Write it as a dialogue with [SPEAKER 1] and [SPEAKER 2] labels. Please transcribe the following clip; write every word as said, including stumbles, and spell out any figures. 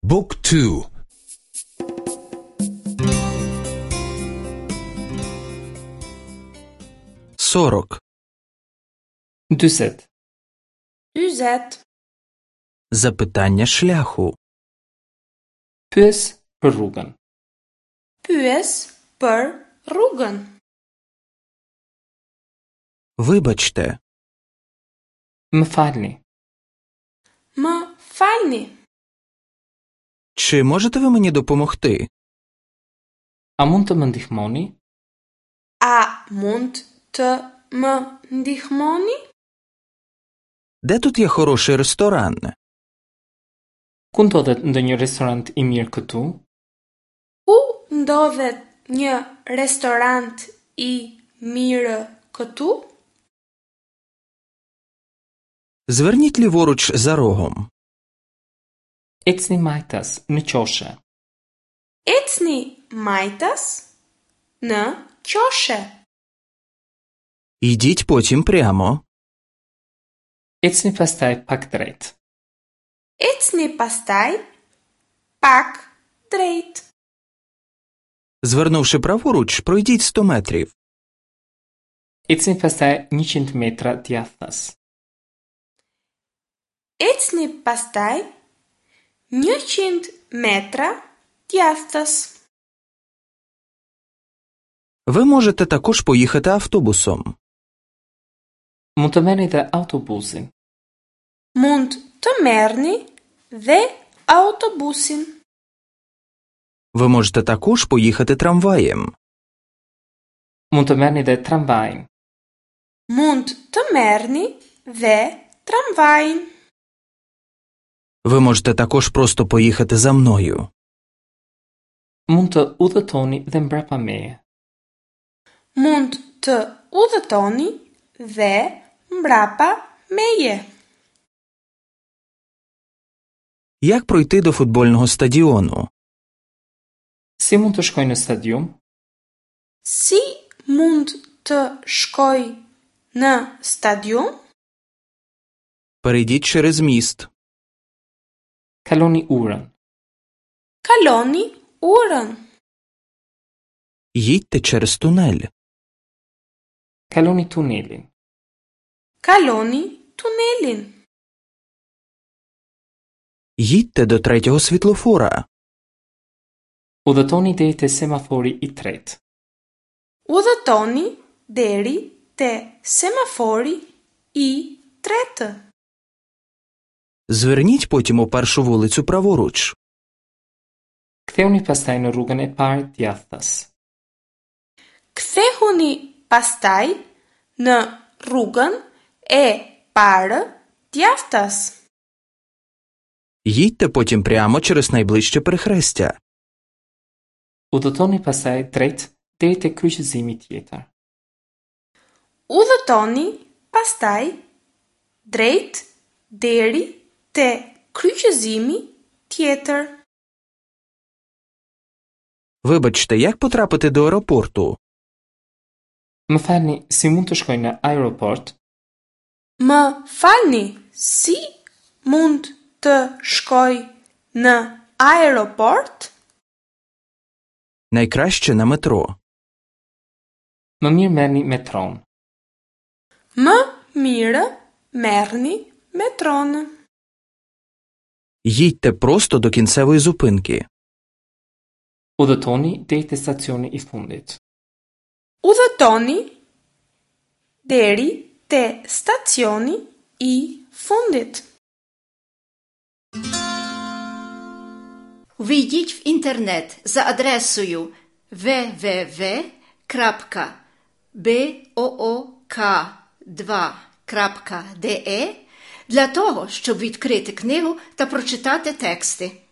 [SPEAKER 1] بوك تو سورك
[SPEAKER 2] Dyset.
[SPEAKER 3] Dyset.
[SPEAKER 1] Запитання шляху.
[SPEAKER 2] Pyes për rrugën.
[SPEAKER 3] Pyes për rrugën.
[SPEAKER 1] Вибачте.
[SPEAKER 2] Më falni.
[SPEAKER 3] Më falni.
[SPEAKER 1] Чи можете ви мені допомогти?
[SPEAKER 2] A mund të më ndihmoni?
[SPEAKER 3] A mund të më ndihmoni?
[SPEAKER 1] Де тут є хороший ресторан?
[SPEAKER 2] Ku ndodhet ndonjë restorant i mirë këtu?
[SPEAKER 3] Ku ndodhet një restorant i mirë këtu?
[SPEAKER 1] Зверніть ліворуч за рогом.
[SPEAKER 2] Ecni majtas në qoshe.
[SPEAKER 3] Ecni majtas në qoshe.
[SPEAKER 1] Йдіть потім прямо.
[SPEAKER 2] Ecni pastaj pak drejt.
[SPEAKER 3] Ecni pastaj pak drejt.
[SPEAKER 1] Звернувши праворуч, пройдіть сто метрів.
[SPEAKER 2] Ecni pastaj njëqind metra djathtas.
[SPEAKER 3] Ecni pastaj njëqind metra djathtas.
[SPEAKER 1] Ви можете також поїхати автобусом.
[SPEAKER 2] Mund të merrni dhe autobusin.
[SPEAKER 3] Mund të merrni dhe autobusin.
[SPEAKER 1] Ви можете також поїхати трамваєм.
[SPEAKER 2] Mund të merrni dhe tramvajin.
[SPEAKER 3] Mund të merrni dhe tramvajin.
[SPEAKER 1] Ви можете також просто поїхати за мною.
[SPEAKER 2] Mund të udhëtoni dhe mbrapa meje.
[SPEAKER 3] Mund të udhëtoni dhe mbrapa meje.
[SPEAKER 1] Як пройти до футбольного стадіону?
[SPEAKER 2] Si mund të shkoj në stadium?
[SPEAKER 3] Si mund të shkoj në stadium?
[SPEAKER 1] Перейдіть через міст.
[SPEAKER 2] Kaloni urën.
[SPEAKER 3] Kaloni urën.
[SPEAKER 1] Їдьте через тунель.
[SPEAKER 2] Kaloni tunelin.
[SPEAKER 3] Kaloni tunelin.
[SPEAKER 1] Їдьте до третього світлофора.
[SPEAKER 2] Udhëtoni deri te semafori i tretë.
[SPEAKER 3] Udhëtoni deri te semafori i tretë.
[SPEAKER 1] Зверніть потім у першу вулицю праворуч.
[SPEAKER 2] Ktheuni pastaj në rrugën e parë djathtas.
[SPEAKER 3] Kthehuni pastaj në rrugën e parë djathtas.
[SPEAKER 1] Їдьте потім прямо через найближче перехрестя.
[SPEAKER 2] Udhëtoni pastaj drejt deri te kryqëzimi tjetër.
[SPEAKER 3] Udhëtoni pastaj drejt deri te kryqëzimi tjetër.
[SPEAKER 1] Вибачте, як потрапити до аеропорту?
[SPEAKER 2] Më falni, si mund të shkoj në aeroport?
[SPEAKER 3] Më falni, si mund të shkoj në aeroport?
[SPEAKER 1] Найкраще на метро.
[SPEAKER 2] Më mirë merrni metron.
[SPEAKER 3] Më mirë merrni metron.
[SPEAKER 1] Їдьте просто до кінцевої зупинки.
[SPEAKER 2] Udhëtoni deri te stacioni i fundit.
[SPEAKER 3] Udhëtoni deri te stacioni i fundit.
[SPEAKER 4] Ввійдіть в інтернет за адресою double-u double-u double-u крапка book два крапка de для того, щоб відкрити книгу та прочитати тексти.